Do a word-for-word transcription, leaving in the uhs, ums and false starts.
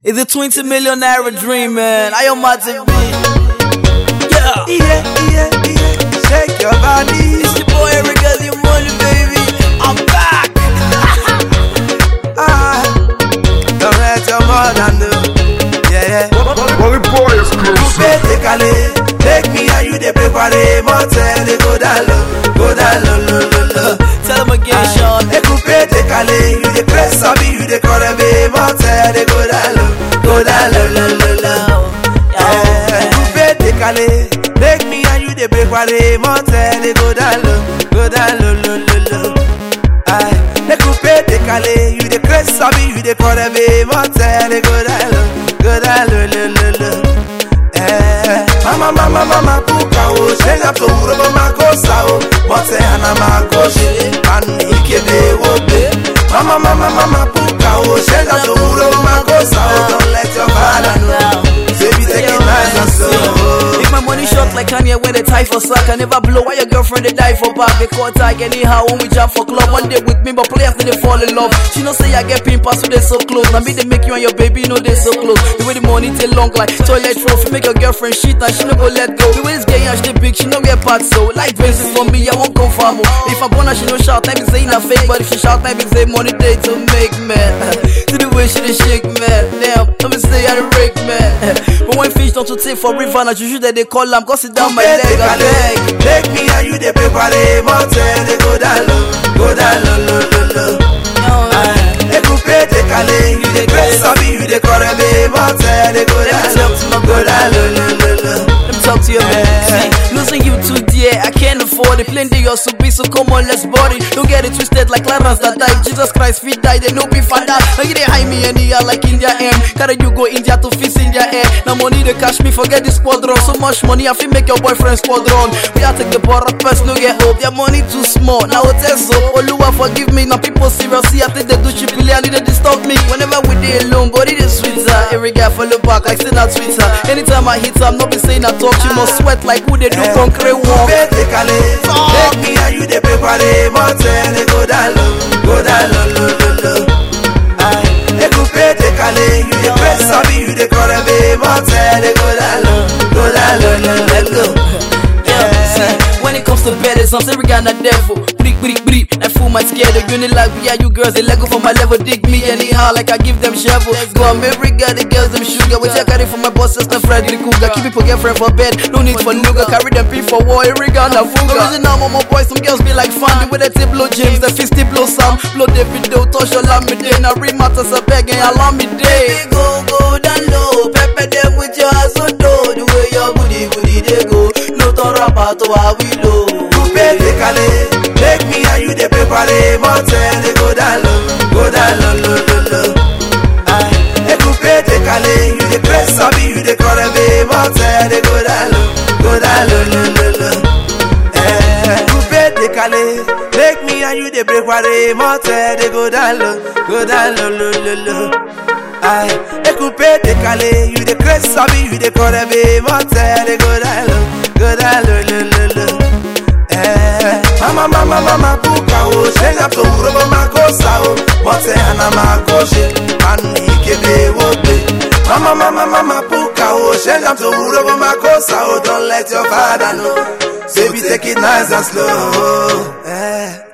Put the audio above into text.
It's a twenty million naira dream, man. I am Martin B. Yeah. Yeah, yeah, yeah. Shake your body. It's your boy Eric, got your money, baby. I'm back. Ah, don't let your mother know. Yeah, yeah. Well, the boy is close. Take a take me and you the paper, they motel, they go down low, go down low, low, low, low. Tell him again, Sean. They coupe, take a you the press, sabi, you the corner, they motel, they go down low, go down low, low, low, low. Yeah, coupe, take a take me and you the paper, they motel, they go down low, go down low, low, low, low. Aye, they coupe, take a you the press, sabi, you the corner, they motel, they go down low, go down low, low, low, low. Mama, mama, mama, puka o, shenga to uro mama kosa o, mote hana makoshe, mani ikebe wobe. Mama, mama, mama, puka o, shenga to uro mama kosa o, don't let your father know. Baby, take it nice and slow. Make my money short like Kanye when they tie for sack. I never blow. Why your girlfriend they die for back? They call tag anyhow when we jump for club. One day with me, but players then they fall in love. She know say I get pin pass so they so close. Now me they make you and your baby know they so close. The way the money take long like toilet trophy. Make your girlfriend shit and she no go let go. The way this gay and she big, she no get part so. Like Benz for me, I won't confirm. If I born her, she no shout. I be saying a fake, but if she shout, I be say money day to make man. To the way she dey shake man. Damn, let me say I the break man. But when fish don't to take for river, now you that they call them, go sit down my leg, I beg. Take me and you the paper, they motel, they go down low, go down low, low, low, low. They coupe, take a you the press, sabi, you the corner, they motel, they go down low, go down low, low, low, low. Let me talk to you, man. See, losing you too dear, I can't afford it. Plenty of so big, so come on, let's body. Don't get it twisted like Clarence that died. Jesus Christ, feet died, they no be father. Now you they hide me and they are like India M. Carry you go India to fix India air. Now money they cash me, forget the squadron. So much money, I feel make your boyfriend squadron. We are take the bar up first, no get hope. Their money too small, now it's so. Oluwa forgive me, now people seriously. I think they do cheaply, and they disturb me. Whenever we dey alone, body they sweeter. Every guy follow back, like say that Twitter. Anytime I hit, I'm not be saying I talk. She must sweat like who they do concrete walk. Take me and you the paper, they motel, they go down low, go down low, low, low, low. Aye, they coupe, take a you the press, sabi, you the corner, they motel, they go down low, go down low, low, let go. Yeah, see, when it comes to bed, it's something we got not devil. Bleak, bleak, bleak, that fool might scare the unit like we are you girls. They let go for my level, dig me anyhow, like I give them shovel. Go on, every guy, the girls, them sugar. We take carry for my boss, sister, Freddy Cougar. Keep people girlfriend for bed, no need for nougat. Carry them pee for war, every guy, na fuga. The reason now, my boys, some girls be like fun. With the tip blow James, the fisty blow Sam. Blow David, do touch your lamb me day. Now read matters a beg and allow me day. Go, go down low, pepper them with your ass on door. The way your booty, booty, they go. No turn about to how we low. Take me and you the paper, they motel, they go down low, go down low, low, low, low. Aye, they coupe, take a you the press, sabi, you the corner, they motel, they go down low, go down low, low, low, low. Eh, coupe, take a take me and you the paper, they motel, they go down low, go down low, low, low, low. Aye, they coupe, take a you the press, sabi, you the corner, they motel, they go down low, go down low, low, low, low. Mama, mama, mama, puka o, shenga to uro mama kosa o, mote hana makoshe, mani ikebe wobe. Mama, mama, mama, puka o, shenga to uro mama kosa o, don't let your father know. Baby, take it nice and slow. Eh.